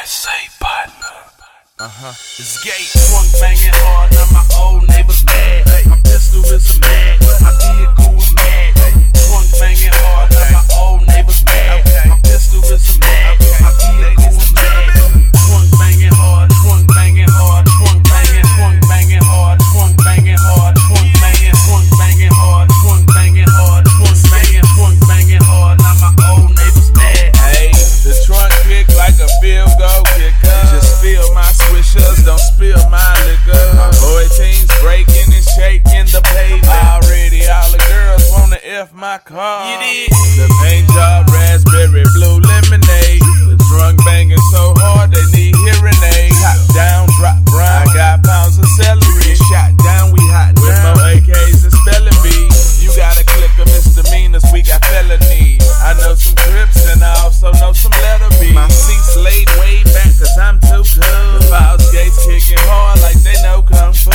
SA partner. It's gay. Swung banging hard, now my old neighbors mad. My pistol is a mag, my vehicle is mad. Swung banging hard, now my old neighbors mad. My pistol is a mag, my vehicle is mad. Swung banging hard, swung banging hard, swung banging hard, swung banging hard, swung banging hard, swung banging hard, swung banging hard. Now my old neighbors mad. Hey, the trunk kick like a field goal kicker. Just feel my swishers, don't spill my liquor. My boy team's breaking and shaking the pavement. Already all the girls wanna F my car. You did. The paint job, raspberry blue lemonade. The trunk banging so hard they need hearing aids. Top down, drop brown. I got pounds of celery. Shot down, we hot with more AKs and spelling bees. You got a click of misdemeanors, we got felonies. I know some Crips and I also know some letter B. My seats laid way back cause I'm too cool. The file skates kicking hard like they know Kung Fu.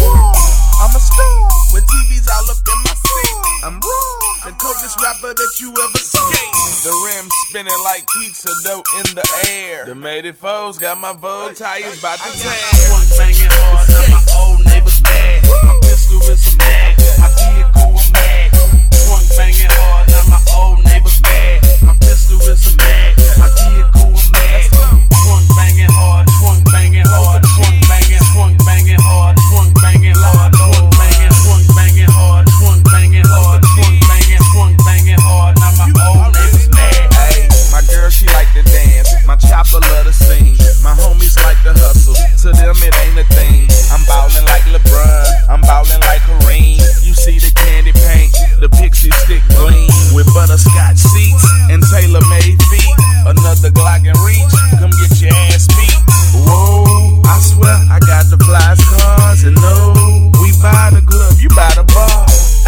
I'm a star with TVs all up in my seat. I'm raw, the coldest rapper that you ever seen. The rim spinning like pizza dough in the air. The mated foes got my Vogue tires about to tear. Swung banging hard, now my old neighbors mad. My pistol is a mag, my vehicle is mad. Swung banging hard, now my old neighbors mad. My pistol is a mag, my vehicle is mad. Swung banging hard, swung banging hard, swung banging hard, swung banging hard, swung banging hard, swung banging hard, swung banging hard. Now my old neighbors mad. Hey, my girl, she like to dance. My chopper love to sing. My homies like to hustle. To them, it ain't a thing. I'm ballin' like LeBron. I'm ballin' like Kareem. You see the candy paint, the pixie stick gleam. With butterscotch seats and tailor-made feet. Another Glock and reach. Come get your ass beat. Whoa, I swear I got the flyest cars. And no, we buy the glove, you buy the bar.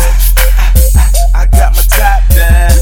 I got my top down.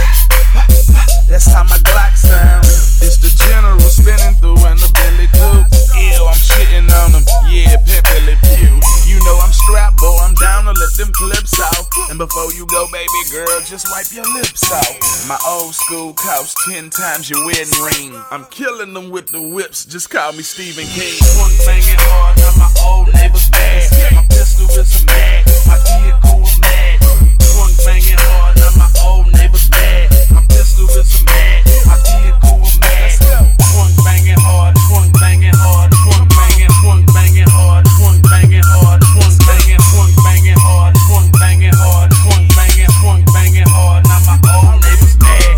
That's how my Glock sound. It's the general spinning through in the Bentley coupe. Ew, I'm shitting on them. Yeah, Pepe Pew. You know I'm strapped, boy. I'm down to let them clips out. And before you go, baby girl, just wipe your lips out. My old school costs 10 times your wedding ring. I'm killing them with the whips. Just call me Stephen King. Swung banging hard, now my old neighbors mad. My pistol is a mag, my vehicle is mad. Swung banging hard, now my old neighbors mad. My pistol is a mag, my vehicle is mad. Swung banging hard, swung banging hard, swung banging hard, swung banging hard, swung banging hard, swung banging hard, swung banging hard. Now my old neighbors mad.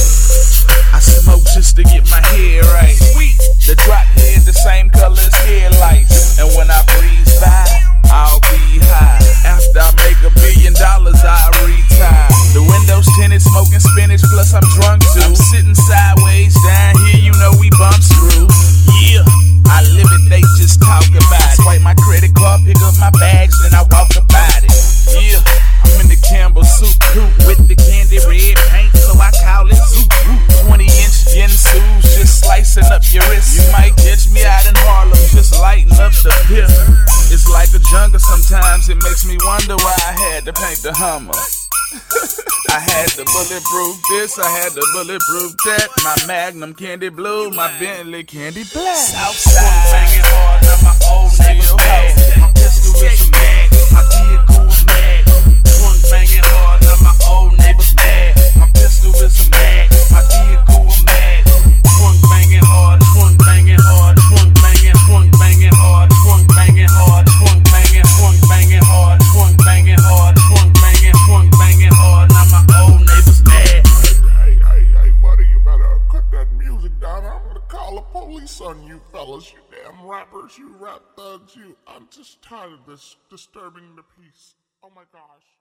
I smoke just to get my head right. The drop head the same color as headlights. And when I breeze by, I'll be high. After I make $1 billion, I retire. The windows tinted, smoking spinach, plus I'm drunk too. I'm sitting sideways down here, you know we bump screw. Yeah, I live it, they just talk about it. Swipe my credit card, pick up my bags, then I walk about it. Yeah, I'm in the Campbell soup coupe with the candy red paint, so I call it soup coupe. 20-inch Yensus, just slicing up your wrist. You might catch me out in Harlem, just lighting up the piff. It's like a jungle sometimes, it makes me wonder why I had to paint the Hummer. I had the bulletproof this, I had the bulletproof that. My Magnum candy blue, my Bentley candy black. Southside banging hard, now my old neighbors mad. My pistol is a mag, my vehicle is mad. Swung banging hard, now my old neighbors mad. My pistol is a mag, my vehicle is mad. Swung banging hard, swung banging hard, swung banging hard, swung banging hard, swung banging hard, swung banging hard, swung banging hard. Now my old neighbors mad. Hey, buddy, you better cut that music down. I'm gonna call the police on you fellas. You damn rappers, you rap thugs, you. I'm just tired of this disturbing the peace. Oh my gosh.